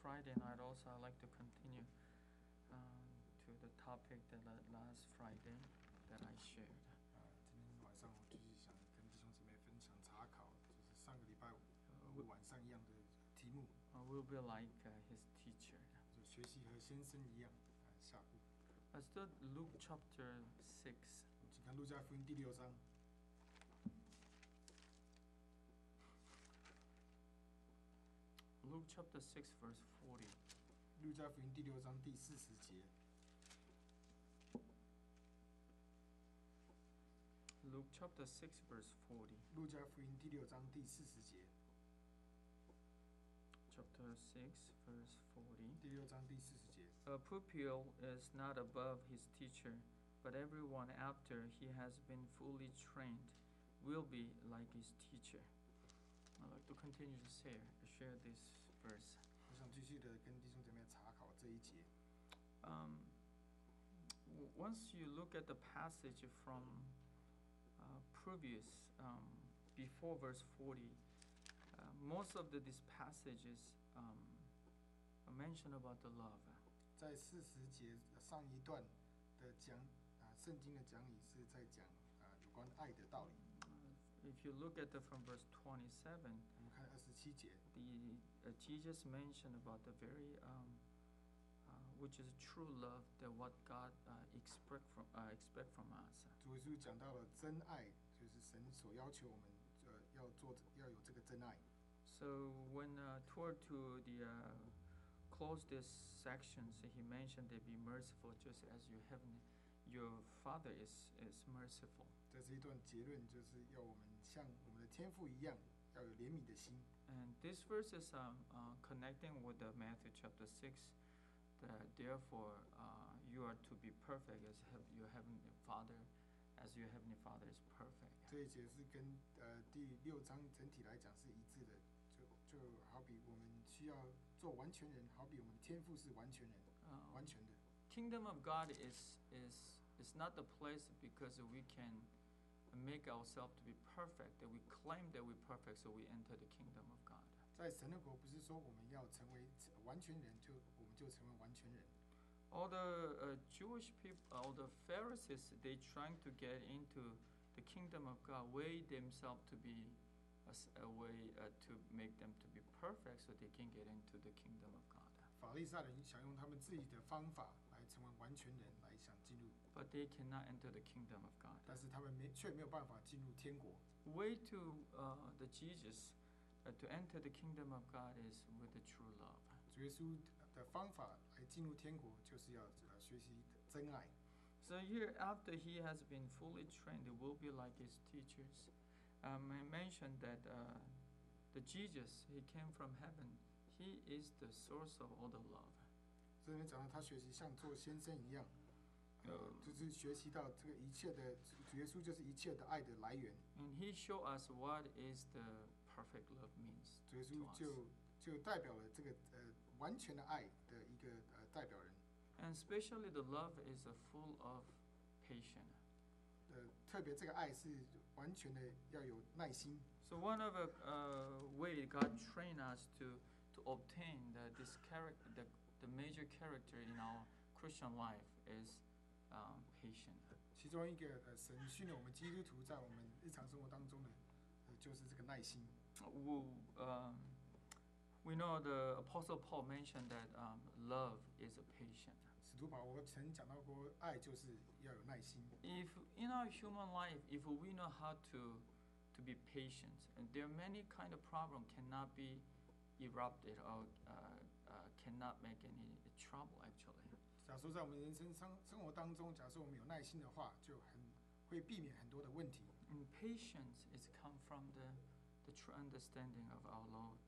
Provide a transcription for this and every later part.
Friday night also, I'd like to continue to the topic that last Friday that I shared. 今天晚上我继续想跟弟兄姊妹分享查考，就是上个礼拜五晚上一样的题目。 We'll be like his teacher. 就学习和先生一样，下步。 Let's do Luke chapter 6. 请看路加福音第6章。 Luke chapter 6, verse 40. 路加福音第6章第40节。 Luke chapter 6, verse 40. 路加福音第6章第40节。 Chapter 6, verse 40. 第6章第40节。 A pupil is not above his teacher, but everyone after he has been fully trained will be like his teacher. I'd like to continue to share this verse. 我想继续的跟弟兄姊妹查考这一节。 Once you look at the passage from previous, before verse 40, most of these passages mention about the love. 在40节上一段的圣经的讲义是在讲有关爱的道理。 If you look at from verse 27, 我们看27节。 Jesus mentioned about the very, which is true love, that what God expect from us. 主耶稣讲到了真爱，就是神所要求我们要有这个真爱。 So when toward to the close this sections, he mentioned to be merciful, just as your Father is merciful. 这是一段结论，就是要我们像我们的天父一样，要有怜悯的心。 And this verse is connecting with the Matthew chapter 6, that therefore you are to be perfect as your heavenly Father, as your heavenly Father is perfect. 这一节是跟第6章整体来讲是一致的，就好比我们需要做完全人，好比我们的天父是完全人，完全的。 Kingdom of God is not the place because we can make ourselves to be perfect, that we claim that we're perfect, so we enter the kingdom of God. 在神的国，不是说我们要成为完全人，我们就成为完全人。 All the Jewish people, all the Pharisees, they trying to get into the kingdom of God, weigh themselves to be a way to make them to be perfect, so they can get into the kingdom of God. 法利赛人想用他们自己的方法来成为完全人，来想进入。 But they cannot enter the kingdom of God. 但是他们却没有办法进入天国。 Way to the Jesus to enter the kingdom of God is with the true love. 主耶稣的方法来进入天国，就是要学习真爱。 So here, after he has been fully trained, it will be like his teachers. I mentioned that the Jesus, he came from heaven. He is the source of all the love. 这边讲到他学习像做先生一样，就是学习到这个一切的主耶稣就是一切的爱的来源。 And he showed us what is the perfect love means. 主耶稣就代表了这个完全的爱的一个代表人。 And especially the love is full of patience. 特别这个爱是完全的要有耐心。 So one of the way God trained us to obtain this character, the major character in our Christian life is patience. 其中一个神训练我们基督徒在我们日常生活当中的就是这个耐心。 We know the Apostle Paul mentioned that love is a patient. 使徒保罗曾讲到过，爱就是要有耐心。 If in our human life, if we know how to be patient, and there are many kind of problems cannot be erupted or cannot make any trouble actually. 假如说在我们人生生活当中，假设我们有耐心的话，就会避免很多的问题。 And patience is come from the true understanding of our Lord,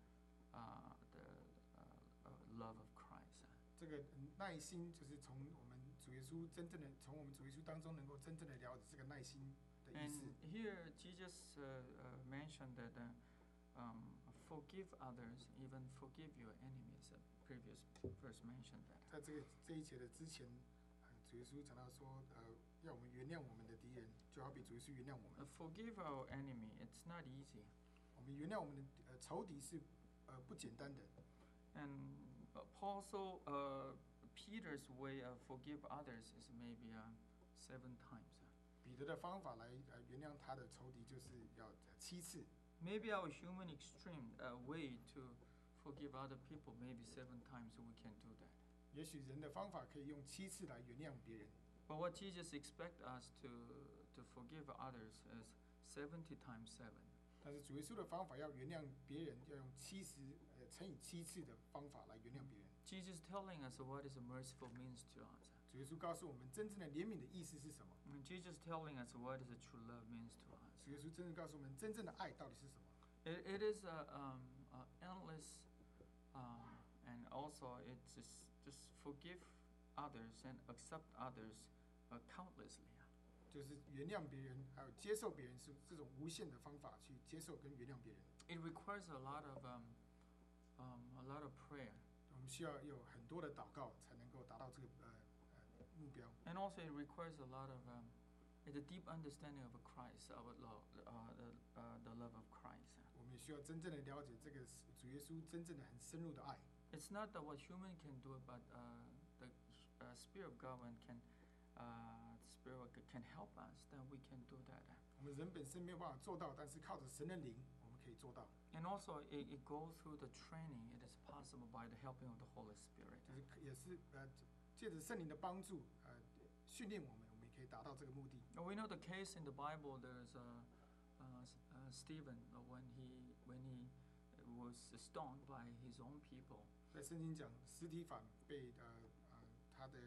the love of Christ. 这个耐心就是从我们主耶稣从我们主耶稣当中能够真正的了解这个耐心的意思。 And here Jesus mentioned that forgive others, even forgive your enemies. Previous verse mentioned that. 在这一节的之前，主耶稣讲到说，要我们原谅我们的敌人，就好比主耶稣原谅我们。 Forgive our enemy. It's not easy. 我们原谅我们的仇敌是不简单的。 And Peter's way of forgive others is maybe 7 times. 彼得的方法来原谅他的仇敌，就是要7次。 Maybe our human extreme way to forgive other people, maybe 7 times we can do that. 也许人的方法可以用7次来原谅别人。 But what Jesus expects us to forgive others is 70 times 7. 但是主耶稣的方法要原谅别人，要用乘以7次的方法来原谅别人。 Jesus telling us what is a merciful means to us. 主耶稣告诉我们真正的怜悯的意思是什么。 Jesus telling us what is a true love means to us. 主耶稣真正告诉我们真正的爱到底是什么。 It is endless, and also it's just forgive others and accept others countlessly. 就是原谅别人，还有接受别人，是这种无限的方法去接受跟原谅别人。 It requires a lot of prayer. 我们需要有很多的祷告，才能够达到这个目标。 And also it requires a lot of the deep understanding of Christ, our love, the love of Christ. 我们也需要真正的了解这个主耶稣真正的很深入的爱。 It's not that what human can do, but the Spirit of God can help us, then we can do that. 我们人本身没有办法做到，但是靠着神的灵，我们可以做到。 And also it goes through the training. It is possible by the helping of the Holy Spirit. 也是借着圣灵的帮助，训练我们，我们也可以达到这个目的。 We know the case in the Bible. There's Stephen when he was stoned by his own people. 在圣经讲，司提反被他的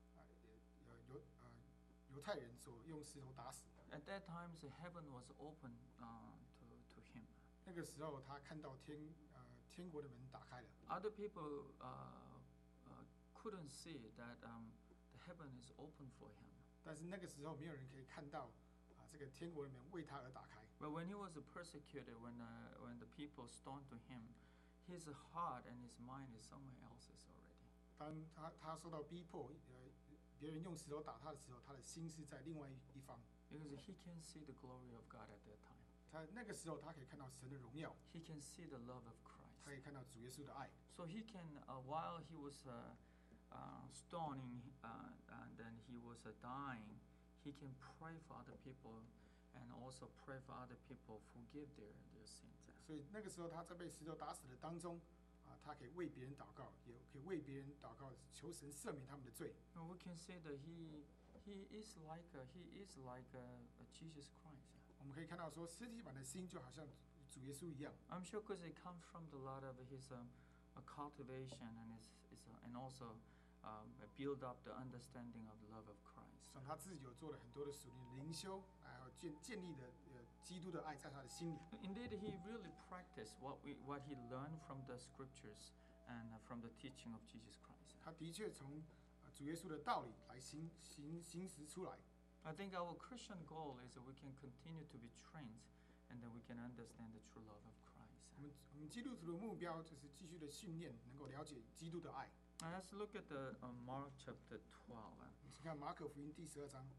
犹太人所用石头打死。 At that time, the heaven was open to him. 那个时候，他看到天国的门打开了。 Other people couldn't see that the heaven is open for him. 但是那个时候，没有人可以看到这个天国的门为他而打开。 But when he was persecuted, when the people stoned to him, his heart and his mind is somewhere else already. 当他受到逼迫，别人用石头打他的时候，他的心是在另外一方。 Because he can see the glory of God at that time. 他那个时候，他可以看到神的荣耀。 He can see the love of Christ. 他可以看到主耶稣的爱。 So he can, while he was stoning and then he was dying, he can pray for other people and also pray for other people, forgive their sins. 所以那个时候，他在被石头打死的当中，他可以为别人祷告，也可以为别人祷告，求神赦免他们的罪。 And we can say that he is like Jesus Christ. 我们可以看到说，司提反的心就好像主耶稣一样。 I'm sure because it comes from the lot of his cultivation and also build up the understanding of the love of Christ. 他自己有做了很多的属灵灵修，还有建立的基督的爱在他的心里。 Indeed, he really practiced what he learned from the scriptures and from the teaching of Jesus Christ. 他的确从主耶稣的道理来行实出来。 I think our Christian goal is that we can continue to be trained, and that we can understand the true love of Christ. 我们基督徒的目标就是继续的训练，能够了解基督的爱。 Now let's look at the Mark chapter 12. 请看马可福音第12章。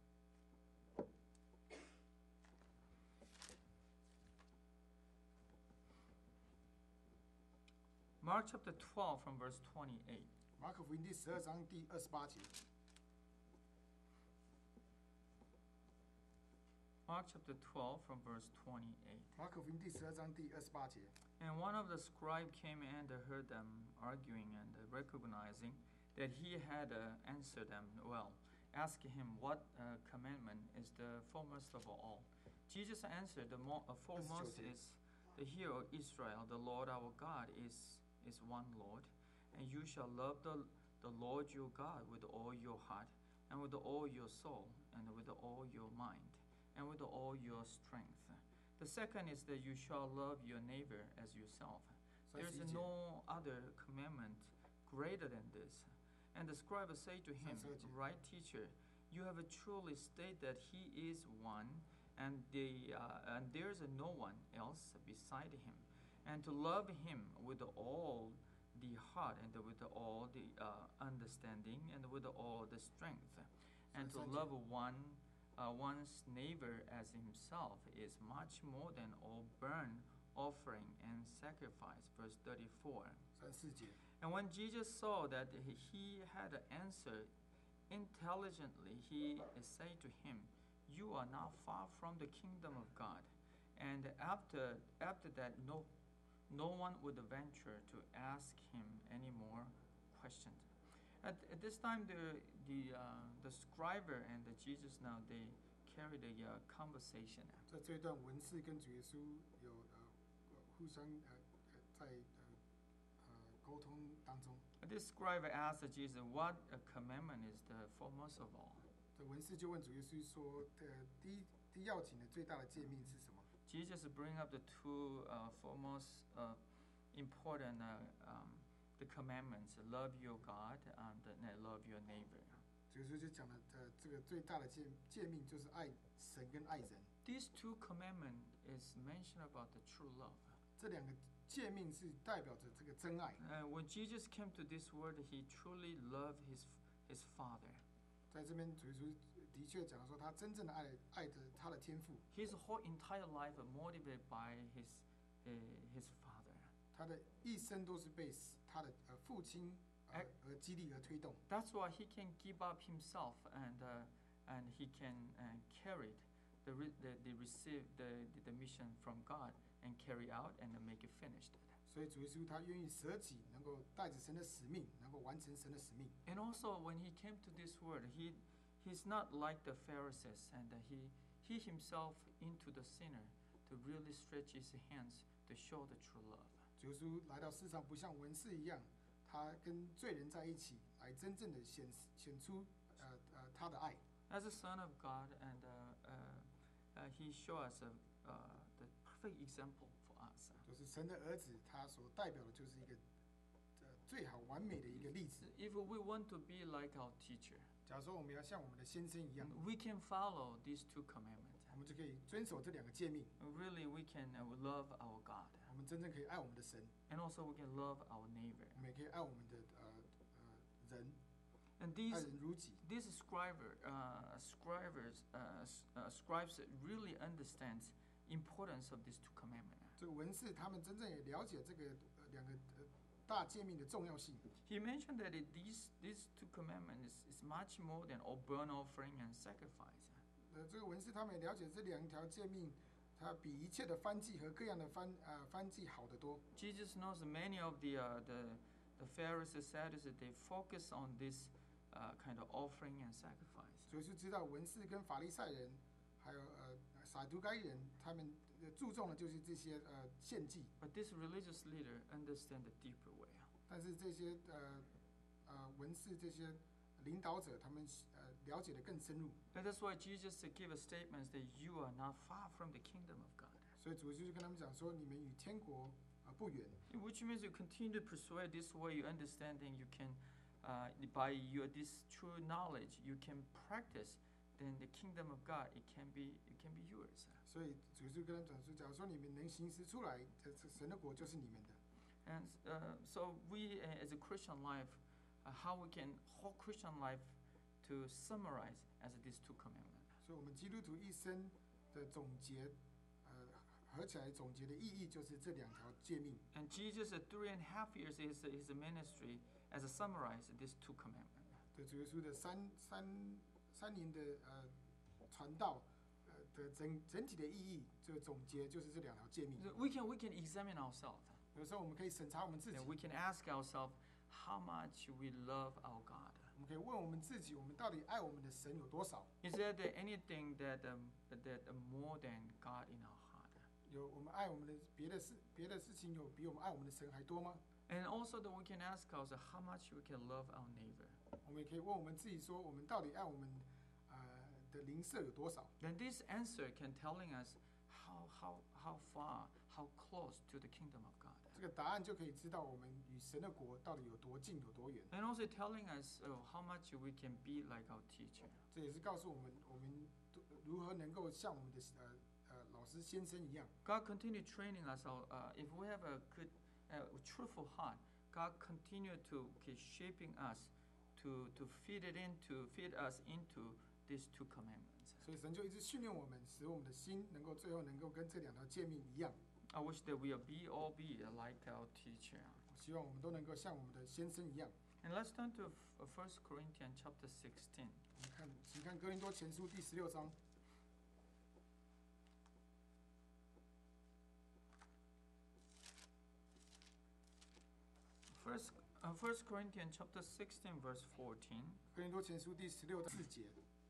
Mark chapter 12 from verse 28. 马可福音第12章第28节。 Mark chapter 12 from verse 28. 马可福音第12章第28节。 And one of the scribes came and heard them arguing, and recognizing that he had answered them well, asked him, what commandment is the foremost of all? Jesus answered, the foremost is the Hear, O Israel, the Lord our God is one Lord, and you shall love the Lord your God with all your heart, and with all your soul, and with all your mind, and with all your strength. The second is that you shall love your neighbor as yourself. There is no other commandment greater than this. And the scribe said to him, Right, teacher, you have truly stated that he is one, and there is no one else beside him. And to love him with all the heart, and with all the understanding, and with all the strength, and to love one's neighbor as himself is much more than all burnt offering and sacrifice. Verse 34. 34节。 And when Jesus saw that he had answered intelligently, he said to him, "You are not far from the kingdom of God." And after that, no one would venture to ask him any more questions. At this time, the scribe and Jesus now they carried a conversation. 在这一段文士跟主耶稣有互相在沟通当中， This scribe asked Jesus, "What commandment is the foremost of all?" 这文士就问主耶稣说：“第一要紧的最大的诫命是什么？” Jesus bring up the two foremost important the commandments: love your God and love your neighbor. 主耶稣就讲了，这个最大的诫命就是爱神跟爱人。 These two commandments is mentioned about the true love. 这两个诫命是代表着这个真爱。 When Jesus came to this world, he truly loved his Father. 在这边，主耶稣的确讲说，他真正的爱着他的天父。 His whole entire life motivated by his Father. 他的一生都是被他的父亲而激励而推动。 That's why he can give up himself and he can carry receive the mission from God and carry out and make it finished. 所以主耶稣他愿意舍己，能够带着神的使命，能够完成神的使命。 And also when he came to this world, he's not like the Pharisees, and he himself into the sinner to really stretch his hands to show the true love. 主耶稣来到世上，不像文士一样，他跟罪人在一起，来真正的显出他的爱。 As a son of God, and he showed us the perfect example for us. 就是神的儿子，他所代表的就是一个最好完美的一个例子。 If we want to be like our teacher, 假如说我们要像我们的先生一样， we can follow these two commandments. 我们就可以遵守这两个诫命。 Really, we can love our God, 我们真正可以爱我们的神， and also we can love our neighbor. 我们也可以爱我们的人， And 爱人如己。 these scribes really understands importance of these two commandments. 这个文士他们真正也了解这个两个大诫命的重要性。 He mentioned that these two commandments is much more than a burnt offering and sacrifice. 这个文士他们也了解这两条诫命，它比一切的燔祭和各样的燔祭好得多。 Jesus knows many of the Pharisees, Sadducees, they focus on this kind of offering and sacrifice. 主耶稣知道文士跟法利赛人，还有撒都该人，他们注重的就是这些献祭。 But this religious leader understand the deeper way. 但是这些文士这些领导者，他们了解的更深入。 And that's why Jesus gave a statement that you are not far from the kingdom of God. 所以主耶稣就跟他们讲说，你们与天国不远。 Which means you continue to persuade this way, you understanding, you can, by this true knowledge, you can practice, then the kingdom of God, it can be yours. 所以主耶稣跟他们讲说，假如说你们能行使出来，神的国就是你们的。 And so we, as a Christian life, how we can whole Christian life to summarize as these two commandments. 所以我们基督徒一生的总结，合起来总结的意义就是这两条诫命。 And Jesus, 3.5 years, his ministry as a summarize these two commandments. 对主耶稣的三年的传道的整体的意义，这个总结就是这两条诫命。 We can examine ourselves. 有时候我们可以审查我们自己， And we can ask ourselves how much we love our God. 我们可以问我们自己，我们到底爱我们的神有多少？ Is there anything that more than God in our heart? 有我们爱我们的别的事情，有比我们爱我们的神还多吗？ And also that we can ask ourselves how much we can love our neighbor. 我们也可以问我们自己说，我们到底爱我们的邻舍有多少？ Then this answer can telling us how far, how close to the kingdom of God. 这个答案就可以知道我们与神的国到底有多近有多远。 And also telling us how much we can be like our teacher. 这也是告诉我们如何能够像我们的老师先生一样。 God continue training us. If we have a good, truthful heart, God continue to keep shaping us to feed us into these two commandments. 所以神就一直训练我们，使我们的心能够最后能够跟这两条诫命一样。 I wish that we all be like our teacher. 我希望我们都能够像我们的先生一样。 And let's turn to 1 Corinthians chapter 16. 我们请看哥林多前书第16章。 1 Corinthians chapter 16 verse 14. 哥林多前书第16章4节。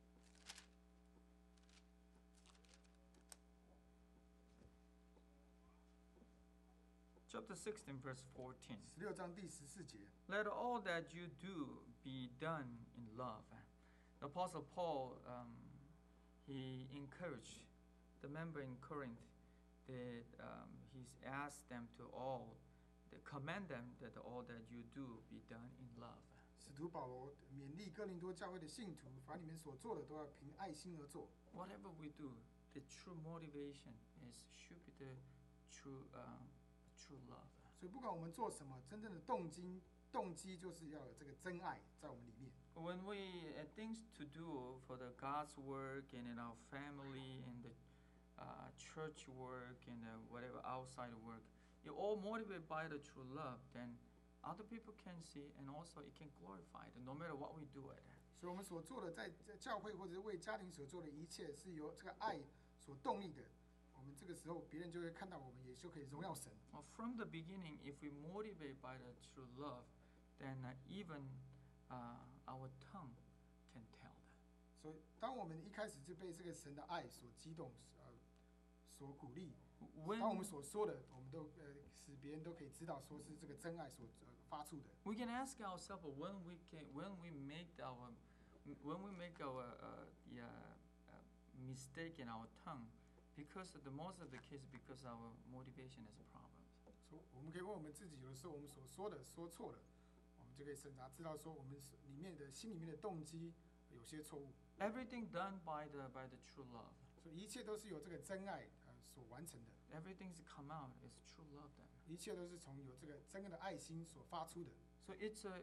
Chapter 16 verse 14. 16章第14节。 Let all that you do be done in love. The Apostle Paul, he encouraged the member in Corinth that he's asked them to all, command them that all that you do be done in love. 使徒保罗勉励哥林多教会的信徒，把你们所做的都要凭爱心而做。 Whatever we do, the true motivation should be the true love. 所以不管我们做什么，真正的动机就是要有这个真爱在我们里面。 When we things to do for the God's work and in our family and the church work and whatever outside work, you're all motivated by the true love, then other people can see and also it can glorify it no matter what we do it. 所以我们所做的，在教会或者是为家庭所做的一切，是由这个爱所动力的。我们这个时候，别人就会看到我们，也就可以荣耀神。 Well, from the beginning, if we motivate by the true love, then even our tongue can tell that. 所以，当我们一开始就被这个神的爱所激动，所鼓励，当我们所说的，我们都使别人都可以知道，说是这个真爱所发出的。 We can ask ourselves when we make our mistake in our tongue, because the most of the case because our motivation has problems. 我们可以问我们自己，有的时候我们所说的说错了，我们就可以审查，知道说我们心里面的动机有些错误。 Everything done by the true love. 所以一切都是由这个真爱所完成的。 Everything's come out is true love then. 一切都是从有这个真的爱心所发出的。 So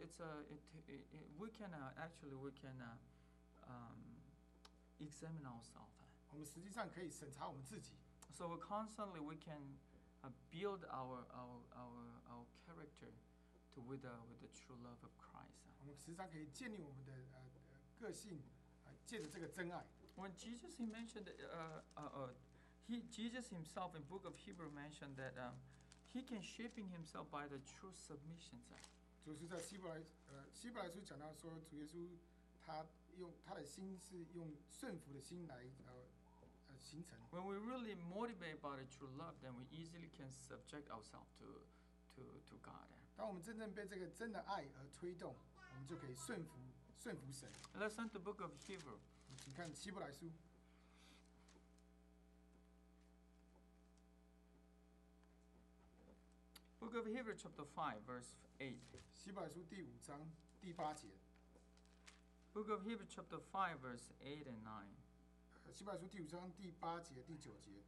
we can examine ourselves. 我们实际上可以审查我们自己。 So constantly we can build our character with the true love of Christ. 我们时常可以建立我们的个性，借着这个真爱。 When Jesus he mentioned, Jesus himself in Book of Hebrew mentioned that he can shaping himself by the true submission. 就是在希伯来书讲到说，主耶稣他用他的心是用顺服的心来形成。 When we really motivate by the true love, then we easily can subject ourselves to God. 当我们真正被这个真的爱而推动，我们就可以顺服神。 Let's turn to the Book of Hebrew. 请看希伯来书。 Book of Hebrew chapter 5 verse 8. 希伯来书第5章第8节。 Book of Hebrew chapter 5 verse 8 and 9. 希伯来书第5章第8节、第9节。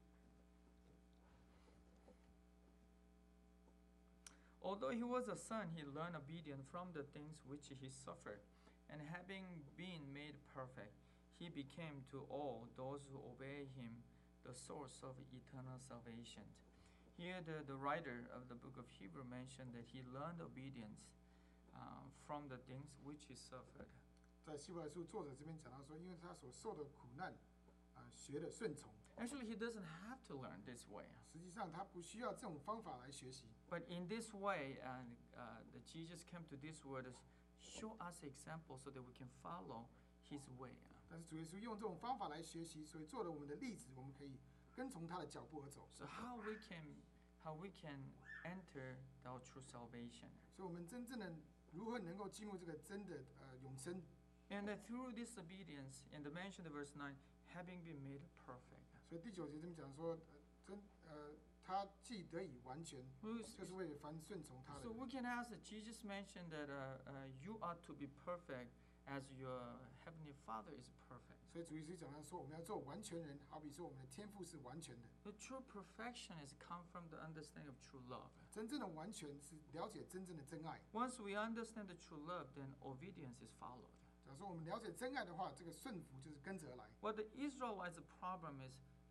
Although he was a son, he learned obedience from the things which he suffered, and having been made perfect, he became to all those who obey him the source of eternal salvation. Here the writer of the book of Hebrew mentioned that he learned obedience from the things which he suffered. 在希伯来书作者这边讲到说，因为他所受的苦难，学的顺从。 Actually, he doesn't have to learn this way. 实际上，他不需要这种方法来学习。 But in this way, the Jesus came to this world to show us example so that we can follow his way. 但是主耶稣用这种方法来学习，所以做了我们的例子，我们可以跟从他的脚步而走。 So how we can enter our true salvation? 所以我们真正的如何能够进入这个真的永生？ And through this obedience, and the mention of verse 9, having been made perfect. 所以第9节这么讲说，他既得以完全，就是为了凡顺从他的。 So we can ask that Jesus mentioned that you are to be perfect as your heavenly Father is perfect. 所以主耶稣讲到说，我们要做完全人，好比说我们的天父是完全的。 The true perfection is come from the understanding of true love. 真正的完全是了解真正的真爱。 Once we understand the true love, then obedience is followed. 假如说我们了解真爱的话，这个顺服就是跟着而来。 What the Israelites' problem is,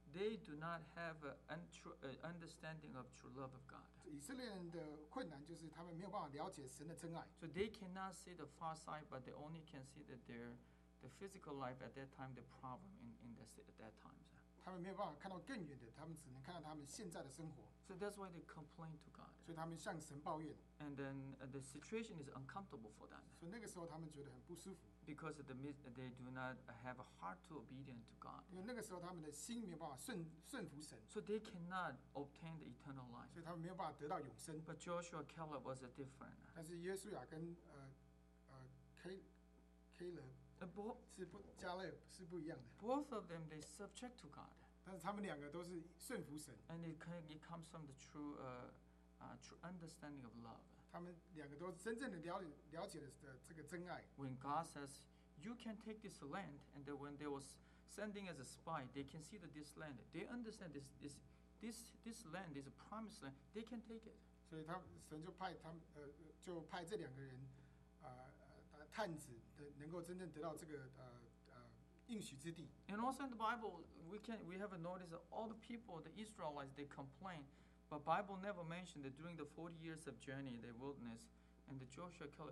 they do not have an understanding of true love of God. 以色列人的困难就是他们没有办法了解神的真爱， So they cannot see the far side, but they only can see that the physical life at that time, the problem at that time. 他们没有办法看到更远的，他们只能看到他们现在的生活， So that's why they complain to God. 所以他们向神抱怨， And then the situation is uncomfortable for them 所以那个时候他们觉得很不舒服， because they do not have a heart to obedient to God. 因为那个时候他们的心没有办法顺服神， So they cannot obtain the eternal life. 所以他们没有办法得到永生。 But Joshua Caleb was different. 但是约书亚跟Caleb Both 是加勒是不一样的， of them, they subject to God. 但是他们两个都是顺服神， And it comes from the true understanding of love. 他们两个都真正的了解了这个真爱。 When God says, you can take this land, and then when they was sending as a spy, they can see that this land, they understand this land is a promised land, they can take it. 所以神就派这两个人探子能够真正得到这个应许之地。 And also in the Bible, we have noticed that all the people, the Israelites, they complain, but Bible never mentioned that during the 40 years of journey in the wilderness, and the Joshua Caleb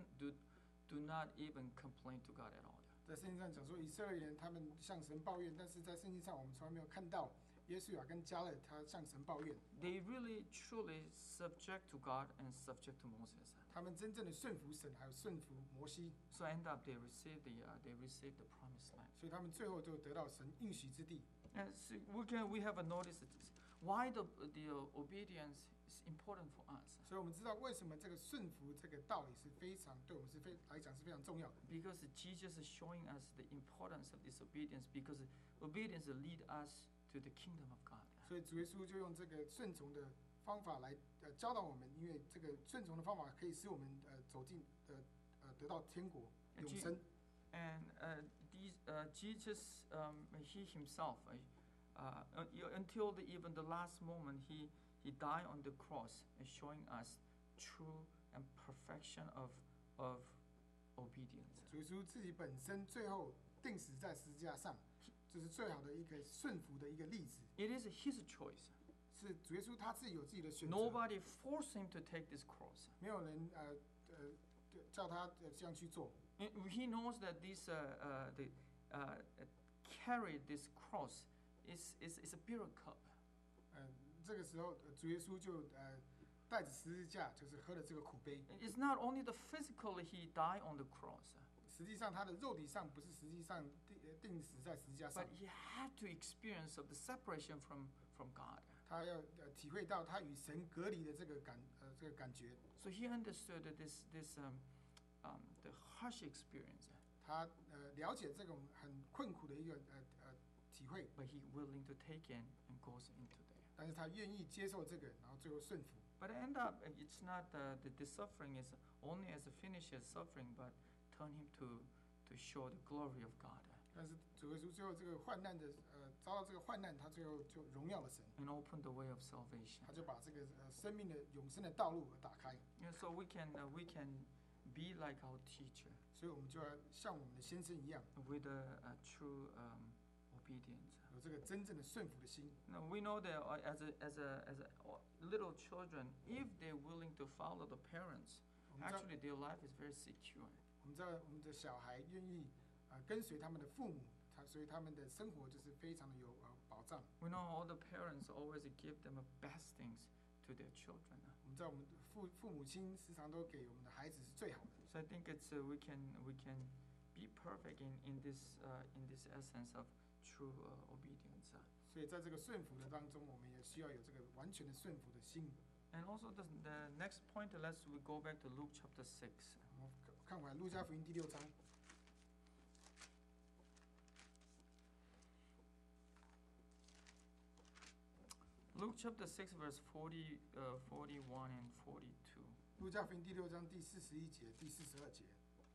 do not even complain to God at all. 在圣经上讲说，以色列人他们向神抱怨，但是在圣经上我们从来没有看到约书亚跟加勒他向神抱怨。 They really truly subject to God and subject to Moses. 他们真正的顺服神，还有顺服摩西， So end up they receive the promised land. 所以他们最后就得到神应许之地。 And so we have noticed why the obedience is important for us. 所以我们知道为什么这个顺服这个道理是非常对我们来讲是非常重要的。 Because Jesus is showing us the importance of this obedience, because obedience lead us to the kingdom of God. 所以主耶稣就用这个顺从的方法来教导我们，因为这个顺从的方法可以使我们走进得到天国永生。 And Jesus, he himself, until even the last moment, he died on the cross, showing us true and perfection of obedience. 主耶稣自己本身最后定死在十字架上，这是最好的一个顺服的一个例子。 It is his choice. 是主耶稣他自己有自己的选择， Nobody forced him to take this cross. 没有人叫他这样去做。 He knows that carry this cross is a bitter cup. 这个时候主耶稣就带着十字架，就是喝了这个苦杯。 It's not only the physically he died on the cross, 实际上他的肉体上不是实际上定死在十字架上 but，he had to experience of the separation from God. 他要体会到他与神隔离的这个感觉。 So he understood that the harsh experience, 他了解这种很困苦的一个体会， but he willing to take in and goes into there. 但是他愿意接受这个，然后最后顺服。 But end up, it's not the suffering is only as a finish as suffering, but turn him to show the glory of God. 但是主耶稣最后这个患难的遭到这个患难，他最后就荣耀了神， And open the way of salvation. 他就把这个生命的永生的道路打开。 Yeah, so we can be like our teacher 所以我们就要像我们的先生一样， with a true obedience. 有这个真正的顺服的心。 Now we know that as a little children, if they're willing to follow the parents, 我们知道 actually their life is very secure. 我们知道我们的小孩愿意跟随他们的父母，所以他们的生活就是非常的有保障。 We know all the parents always give them the best things to their children. 我们知道我们父母亲时常都给我们的孩子是最好的。 So I think it's we can be perfect in this essence of true obedience. 所以在这个顺服的当中，我们也需要有这个完全的顺服的心。 And also the next point, we go back to Luke chapter 6. 我们看回来路加福音第6章。 Luke chapter 6 verse 40, 41 and 42. 路加福音第6章第41节、第42节。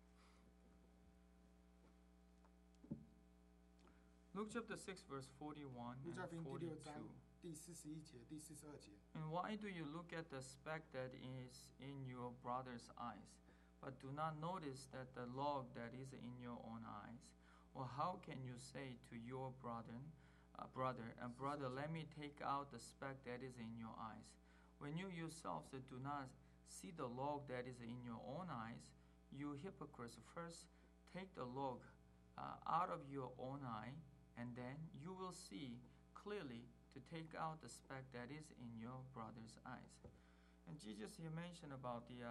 Luke chapter 6 verse 41 路加福音 and 第6章 42. 第41节、第42节。 And why do you look at the speck that is in your brother's eyes, but do not notice that the log that is in your own eyes? Or how can you say to your brother, brother, and brother, let me take out the speck that is in your eyes. When you yourselves do not see the log that is in your own eyes, you hypocrites, first take the log out of your own eye, and then you will see clearly to take out the speck that is in your brother's eyes. And Jesus here mentioned about the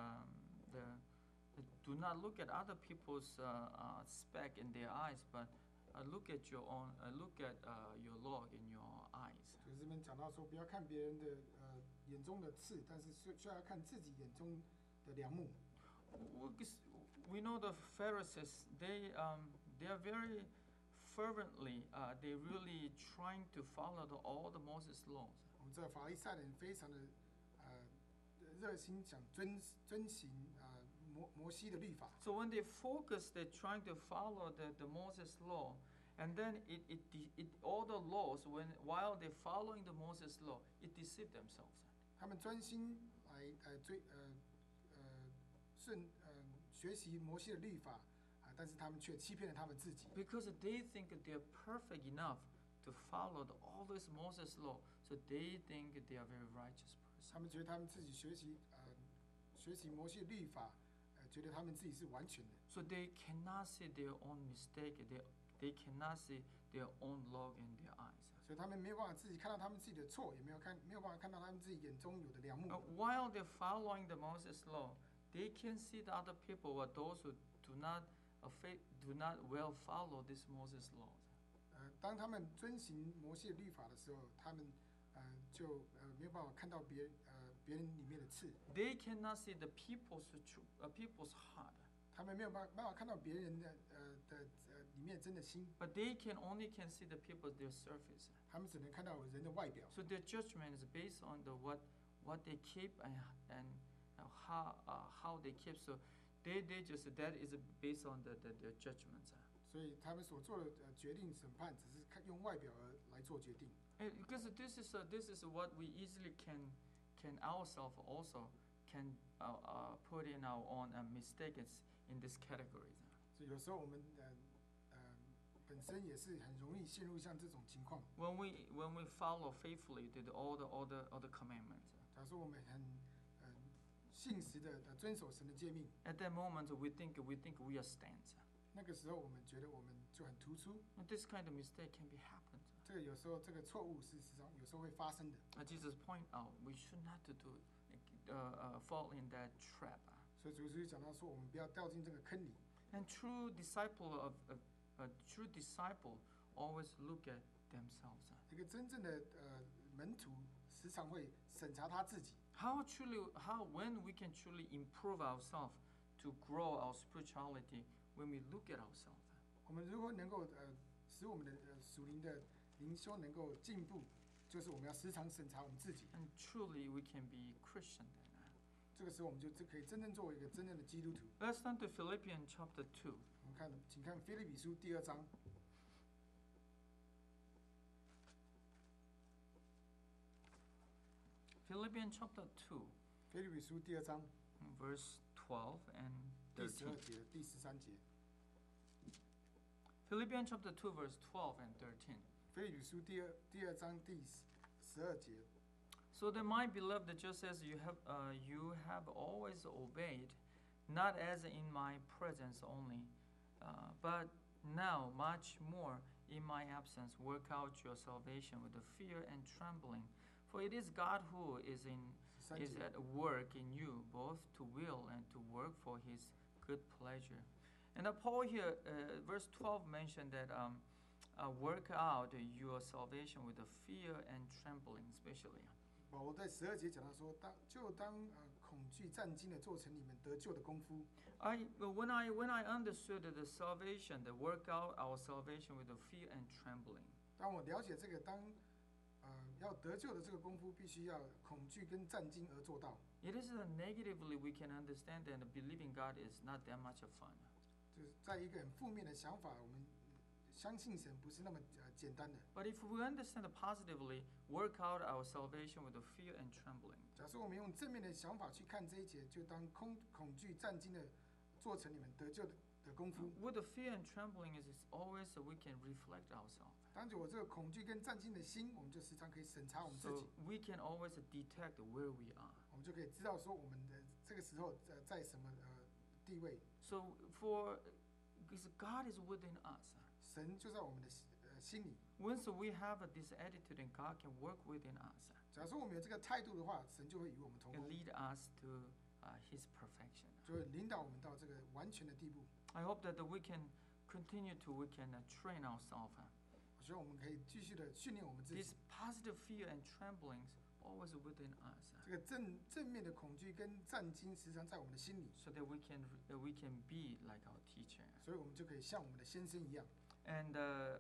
do not look at other people's speck in their eyes, but look at your own, look at your log in your eyes. 就是这边讲到说，不要看别人的眼中的刺，但是需要看自己眼中的梁木。 We know the Pharisees; they are very fervently, they really trying to follow all the Moses laws. 我们知道法利赛人非常的热心想遵行摩西的律法。 So when they focus, they're trying to follow the Moses law, and then all the laws while they're following the Moses law, it deceived themselves. 他们专心来学习摩西的律法但是他们却欺骗了他们自己。 Because they think they're perfect enough to follow all this Moses law, so they think they are very righteous person. 他们觉得他们自己学习摩西的律法，觉得他们自己是完全的。 So they cannot see their own mistake. They cannot see their own log in their eyes. 所以他们没有办法自己看到他们自己的错，也没有办法看到他们自己眼中有的梁木。 While they're following the Moses law, they can see the other people or those who do not well follow this Moses laws. 当他们遵行摩西的律法的时候，他们就没有办法看到别人里面的刺。 They cannot see the people's heart. 他们没有办法看到别人的里面真的心。 But they only can see the people their surface. 他们只能看到人的外表。 So their judgment is based on what they keep and how they keep. So they just that is based on their judgments. 所以他们所做的决定审判，只是用外表来做决定。 Because this is what we easily can ourselves also can put in our own mistakes in this category. 所以有时候我们本身也是很容易陷入像这种情况。 When we follow faithfully all the commandments. 假如说我们很信实的遵守神的诫命。 At that moment we think we are stands. 那个时候我们觉得我们就很突出。 And this kind of mistake can be happened. 这个有时候这个错误事实上有时候会发生的。 Jesus point out we should not to fall in that trap. 所以主耶稣讲到说，我们不要掉进这个坑里。 And true disciple always look at themselves. 一个真正的门徒时常会审查他自己。 When we can truly improve ourselves to grow our spirituality when we look at ourselves. 我们如何能够使我们的属灵的灵修能够进步，就是我们要时常审查我们自己。 And truly we can be Christian then. 这个时候我们就可以真正作为一个真正的基督徒。 Let's turn to Philippians chapter 2. 我们请看腓立比书第2章。 Philippians chapter 2. 腓立比书第2章 verse 12 and 13. 第13节。 Philippians chapter 2 verse 12 and 13. 腓立比书第2章第12节。 So then, my beloved, just as you have always obeyed, not as in my presence only, but now much more in my absence, work out your salvation with fear and trembling. For it is God who is at work in you, both to will and to work for His good pleasure. And Paul here, verse 12 mentioned that work out your salvation with fear and trembling, especially. 保罗在12节讲到说，当恐惧战惊的做成你们得救的功夫。 When I understood the salvation, the work out our salvation with fear and trembling. 当我了解这个，要得救的这个功夫，必须要恐惧跟战惊而做到。 It is negatively we can understand that believing God is not that much of fun. 就是在一个很负面的想法，我们相信神不是那么简单的。 But if we understand positively, work out our salvation with fear and trembling. 假设我们用正面的想法去看这一节，就当恐惧战惊的做成你们得救的功夫。 With the fear and trembling is always we can reflect ourselves. 当有这个恐惧跟战惊的心，我们就时常可以审查我们自 So 己， we can always detect where we are. 我们就可以知道说我们的这个时候在什么地位。 So because God is within us. 神就在我们的心里。 Once we have this attitude, and God can work within us 假如说我们有这个态度的话，神就会与我们同 and 工， lead us to His perfection. 就会领导我们到这个完全的地步。 I hope that we can train ourselves. 我希望我们可以继续的训练我们自 This 己。 positive fear and tremblings always within us, 这个正面的恐惧跟战惊，时常在我们的心里， so that we can be like our teacher. 所以我们就可以像我们的先生一样。 And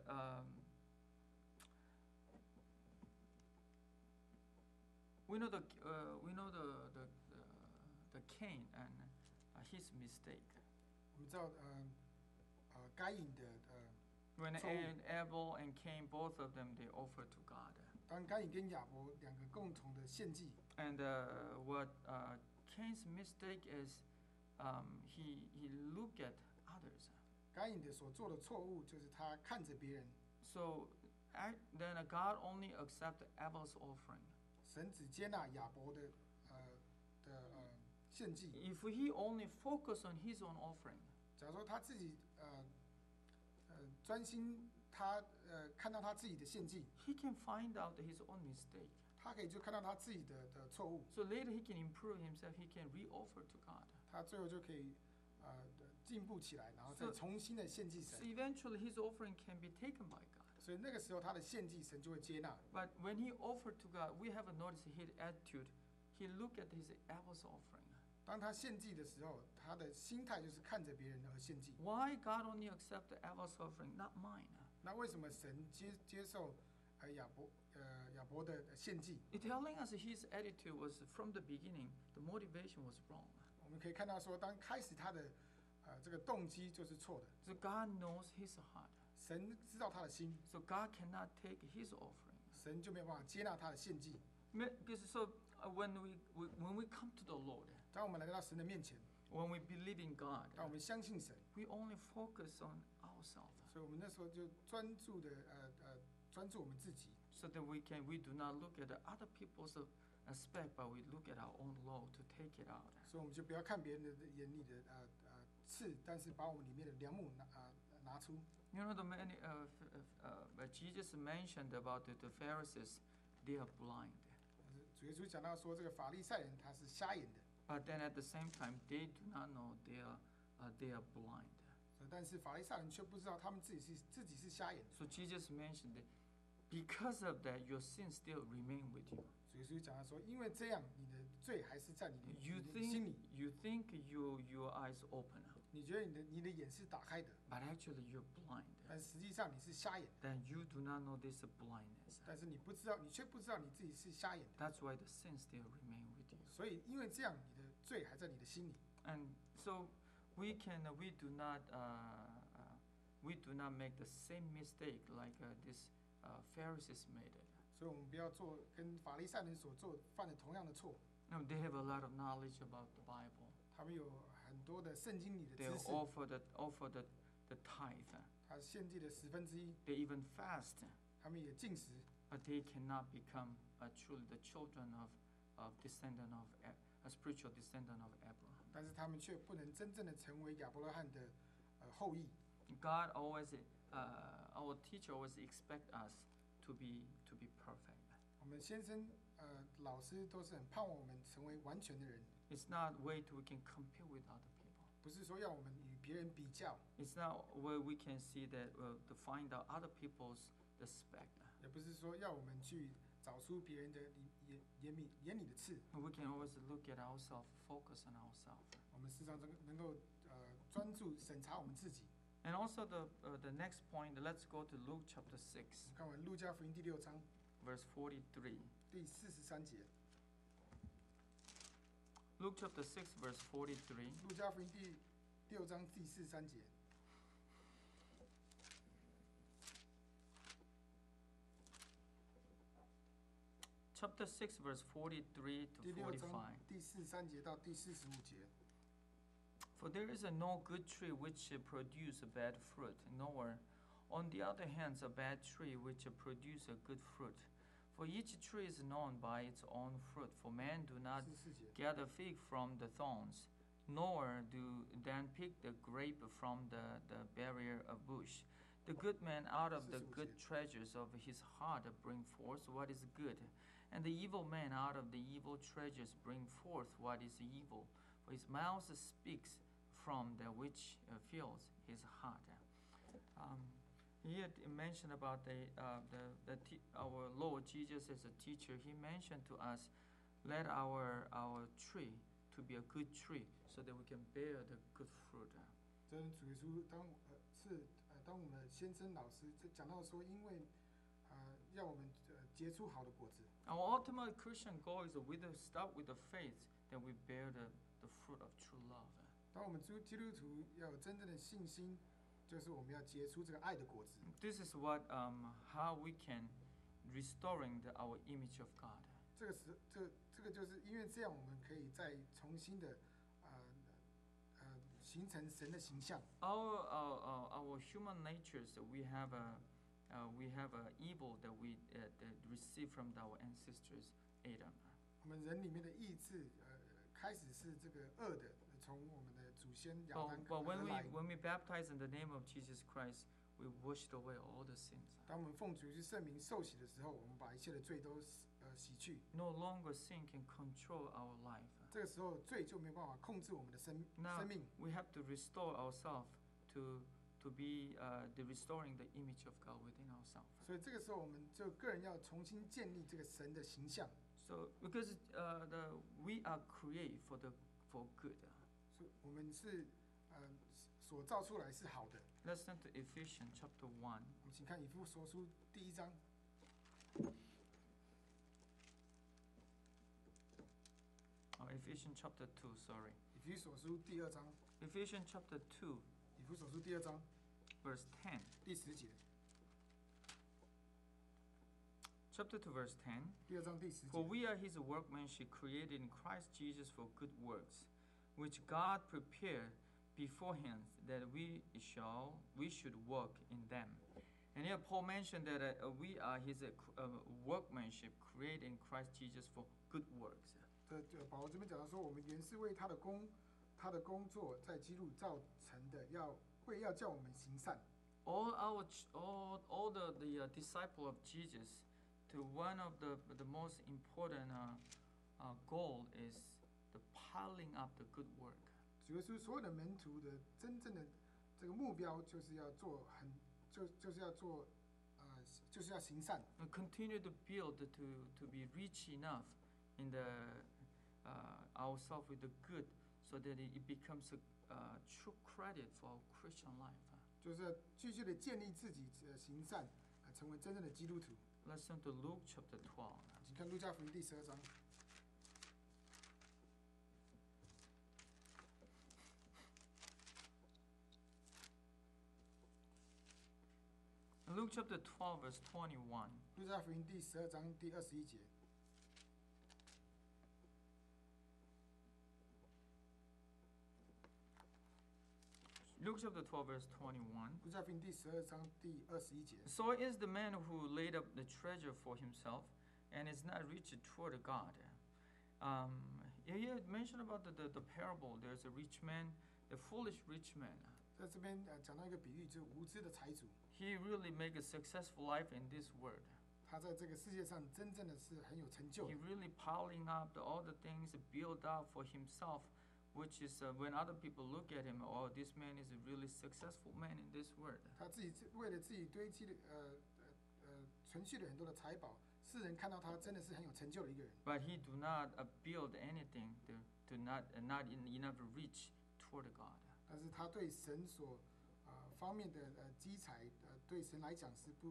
we know the Cain and his mistake. 我们知道该隐的 When 错误。 Abel and Cain, both of them, they offered to God. 当该隐跟亚伯两个共同的献祭， And what Cain's mistake is, he looked at others. 该隐的所做的错误就是他看着别人， So then God only accepted Abel's offering. 神只接纳亚伯的献祭。 If he only focused on his own offering, 假如说他自己专心他看到他自己的献祭， he can find out his own mistake. 他可以就看到他自己的错误， So later he can improve himself, he can re-offer to God. 他最后就可以进步起来，然后再重新的献祭 So 神。 eventually his offering can be taken by God. 所以那个时候他的献祭神就会接纳。 But when he offered to God, we have noticed his attitude. He looked at his Abel's offering. 当他献祭的时候，他的心态就是看着别人而献祭。 Why God only accepted Abel's offering, not mine? 那为什么神接受亚伯的献祭？ It's telling us his attitude was from the beginning, the motivation was wrong. 我们可以看到说，当开始他的这个动机就是错的， So God knows his heart. 神知道他的心， So God cannot take his offering. 神就没有办法接纳他的献祭。 So when we come to the Lord, 当我们来到神的面前， when we believe in God, 当我们相信神， we only focus on ourselves, 所以我们那时候就专注我们自己， so that we do not look at the other people's aspect, but we look at our own law to take it out. 所以我们就不要看别人的眼里的刺，但是把我们里面的梁木拿出。 You know, Jesus mentioned about the Pharisees, they are blind. 主耶稣讲到说，这个法利赛人他是瞎眼的， But then at the same time, they do not know they are blind. 但是法利赛人却不知道他们自己是瞎眼的。 So Jesus mentioned that because of that, your sins still remain with you. 主耶稣讲到说，因为这样，你的罪还是在你的 You 心里。 think your eyes open, 你觉得你的眼是打开的， but actually you're blind. 但实际上你是瞎眼的。 Then you do not know this blindness. 但是你却不知道你自己是瞎眼的。 That's why the sins still remain with you. 所以因为这样，你的罪还在你的心里。 And so we do not make the same mistake like this Pharisees made it. 所以我们不要做跟法利赛人犯的同样的错。 No, they have a lot of knowledge about the Bible. 他们有很多的圣经里的 They 知识， offer the tithe. 他献祭的1/10， They even fast, 他们也禁食， but they cannot become truly the children of descendant of a spiritual descendant of Abraham. 但是他们却不能真正的成为亚伯拉罕的后裔。 God always, our teacher always expect us to be perfect. 我们先生老师都是很盼望我们成为完全的人， It's not a way we can compare with other people. 不是说要我们与别人比较， It's not where we can see that to find out other people's aspect. 也不是说要我们去找出别人的眼里的刺。 We can always look at ourselves, focus on ourselves. 我们时常能够专注审查我们自己。 And also the next point, let's go to Luke chapter 6, 看完路加福音第6章 verse 43. 第43节， Luke chapter 6, verse 43. 路加福音第6章第43节。 Chapter 6, verse 43 第 to 6章 45. 第43节到第45节。 For there is no good tree which produce bad fruit, nor On the other hand, a bad tree which produce a good fruit. For each tree is known by its own fruit. For men do not 14节 gather fig from the thorns, nor do then pick the grape from the barrier of bush. The good man out of the 45 good treasures of his heart bring forth what is good, and the evil man out of the evil treasures bring forth what is evil. For his mouth speaks from that which fills his heart. Here it mentioned about our Lord Jesus as a teacher. He mentioned to us, let our tree to be a good tree, so that we can bear the good fruit. 真主耶稣当我们先生老师讲到说，因为要我们结出好的果子。 Our ultimate Christian goal is we start with the faith, that we bear the fruit of true love. 当我们基督徒要有真正的信心，就是我们要结出这个爱的果子。 This is what how we can restoring our image of God. 这个就是因为这样，我们可以再重新的形成神的形象。 Our human natures, we have a evil that we that receive from our ancestors Adam. 我们人里面的意志开始是这个恶的，从我们的祖先亚当 But 而来。 when we baptize in the name of Jesus Christ, we washed away all the sins. 当我们奉主去圣名受洗的时候，我们把一切的罪都洗去。 No longer sin can control our life. 这个时候，罪就没有办法控制我们的生 Now 命。 we have to restore ourselves to be the restoring the image of God within ourselves. 所以这个时候，我们就个人要重新建立这个神的形象。 So because we are created for good. 所以我们是所造出来是好的。 Let's turn to Ephesians chapter 1. 我们请看以弗所书第1章。 Ephesians chapter 2, sorry. 以弗所书第2章。 Ephesians chapter 2, 以弗所书第2章 verse 10. 第10节。 Chapter 2, verse 10. 第2章第10 For 节。 we are his workmanship created in Christ Jesus for good works, which God prepared beforehand that we should walk in them. And here Paul mentioned that we are his workmanship created in Christ Jesus for good works. 保罗这边讲到说，我们原是为他的工作在基督造成的，要叫我们行善。 All the disciple of Jesus, to one of the most important goal is the piling up the good work. 主耶稣所有的门徒的真正的这个目标，就是要做就是要行善。 And continue to build to be rich enough in ourselves with the good, so that it becomes a true credit for our Christian life. 就是要继续的建立自己行善，成为真正的基督徒。 Let's turn to Luke chapter 12. 请看路加福音第12章。 Luke chapter 12, verse 21. 路加福音第12章第21节。 Luke chapter 12, verse 21. 路加福音第12章第21节。 So is the man who laid up the treasure for himself and is not rich toward God. Here it mentioned about the parable. There's a rich man, the foolish rich man. 在这边讲到一个比喻，就是无知的财主， He really make a successful life in this world. 他在这个世界上真正的是很有成就 He 的。 really piling up all the things built up for himself, which is when other people look at him, oh, this man is a really successful man in this world. 他自己为了自己堆积的存蓄了很多的财宝，世人看到他真的是很有成就的一个人。 But he do not build anything to not enough reach toward God. 但是他对神所方面的积财，对神来讲是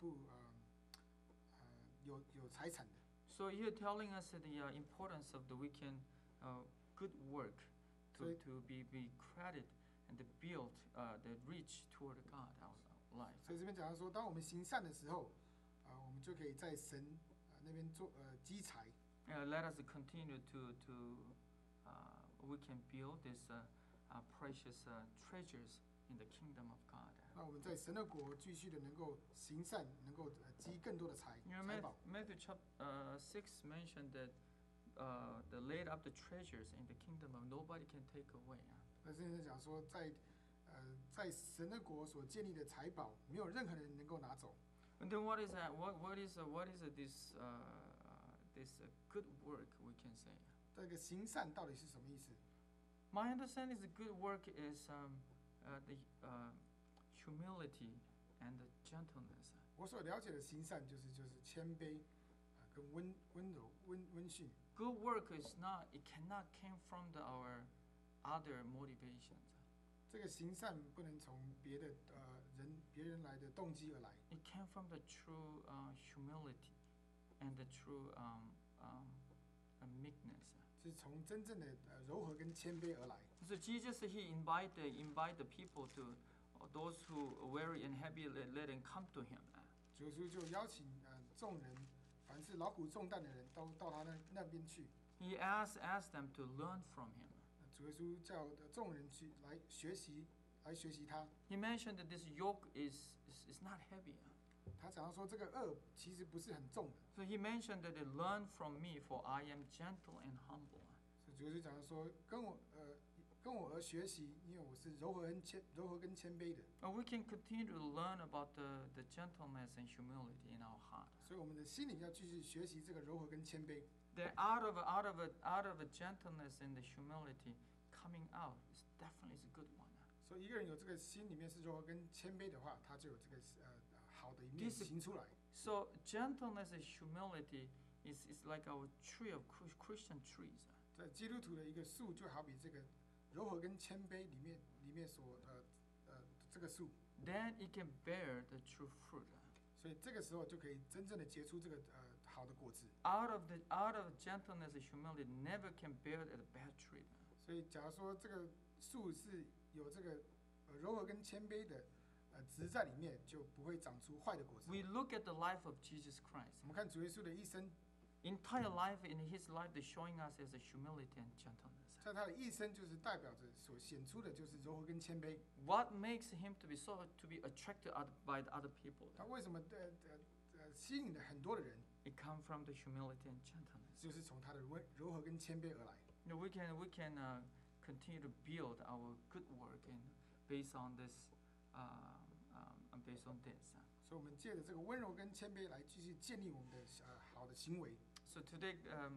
有财产的。 So here telling us the importance of the weekend good work to be credit and to build the reach toward God our life. 所以这边讲到说，当我们行善的时候，我们就可以在神那边做积财。 Let us continue to we can build these precious treasures in the kingdom of God. 那我们在神的国继续的能够行善，能够积更多的财 You know, 宝。 Matthew chapter 6 mentioned that the laid up the treasures in the kingdom of nobody can take away. 那圣经讲说，在神的国所建立的财宝，没有任何人能够拿走。 And then what is that? What is this good work we can say? 这个行善到底是什么意思？ My understanding is the good work is the humility and the gentleness. 我所了解的行善就是谦卑，跟温柔、温驯。 Good work is not. It cannot came from our other motivations. 这个行善不能从别人来的动机而来。 It came from the true humility and the true meekness. 是从真正的柔和跟谦卑而来。 So Jesus he invite the people to those who are weary and heavy laden come to him. 主耶稣就邀请众人，凡是劳苦重担的人都到他那边去。 He asked them to learn from him. 主耶稣叫众人去来学习他。 He mentioned that this yoke is not heavy. 他讲到说，这个其实不是很重的。 So he mentioned that they learn from me, for I am gentle and humble. 所以主耶稣讲到说，跟我而学习，因为我是柔和跟谦卑的。 We can continue to learn about the gentleness and humility in our heart. 所以我们的心里要继续学习这个柔和跟谦卑。 That out of a gentleness and the humility coming out is definitely a good one. 所以一个人有这个心里面是柔和跟谦卑的话，他就有这个好的一面行出来。 So gentleness and humility is like our tree of Christian trees. 在基督徒的一个树，就好比这个柔和跟谦卑里面所这个树。 Then it can bear the true fruit. 所以这个时候就可以真正的结出这个好的果子。 Out of gentleness and humility, never can bear a bad tree. 所以假如说这个树是有这个柔和跟谦卑的植在里面，就不会长出坏的果子。 We look at the life of Jesus Christ. 我们看主耶稣的一生， Entire life in his life is showing us as a humility and gentleness. 在他的一生就是代表着所显出的就是柔和跟谦卑。 What makes him to be attracted by the other people? 他为什么吸引了很多的人？ It comes from the humility and gentleness. 就是从他的柔和跟谦卑而来。 You know, we can continue to build our good work and based on this. Based on this. 所以我们借着这个温柔跟谦卑来继续建立我们的好的行为。 So today,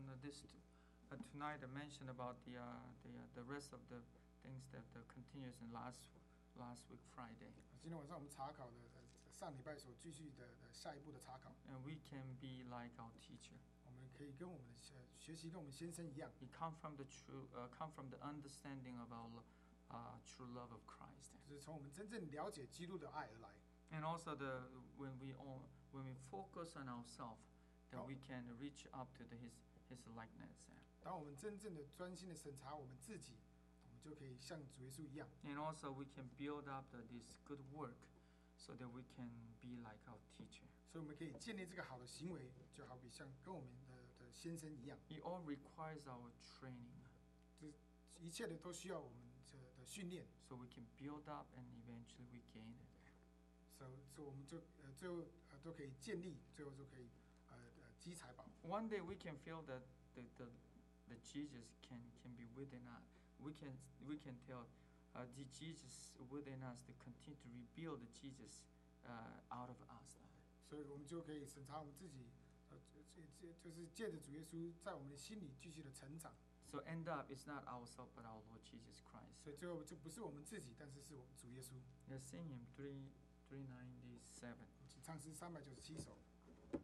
tonight I mentioned about the rest of the things that continues in last week Friday. 今天晚上我们查考的上礼拜所继续的下一步的查考。 And we can be like our teacher. 我们可以跟我们的学习跟我们先生一样。 It come from the understanding of our true love of Christ. 就是从我们真正了解基督的爱而来。 And also when we focus on ourselves, that we can reach up to his likeness. 当我们真正的专心的审查我们自己，我们就可以像主耶稣一样。 And also we can build up this good work, so that we can be like our teacher. 所以我们可以建立这个好的行为，就好比像跟我们的先生一样。 It all requires our training, 一切的都需要我们的训练。 so we can build up and eventually we gain it. 所以我们就最后都可以建立，最后就可以积财宝。 One day we can feel that the Jesus can be within us. We can tell the Jesus within us to continue to rebuild the Jesus out of us. 所以我们就可以审查我们自己，就是借着主耶稣在我们的心里继续的成长。 So end up, it's not ourselves but our Lord Jesus Christ. 所以最后就不是我们自己，但是是我们主耶稣。 Let's sing him 397. 请唱诗397首。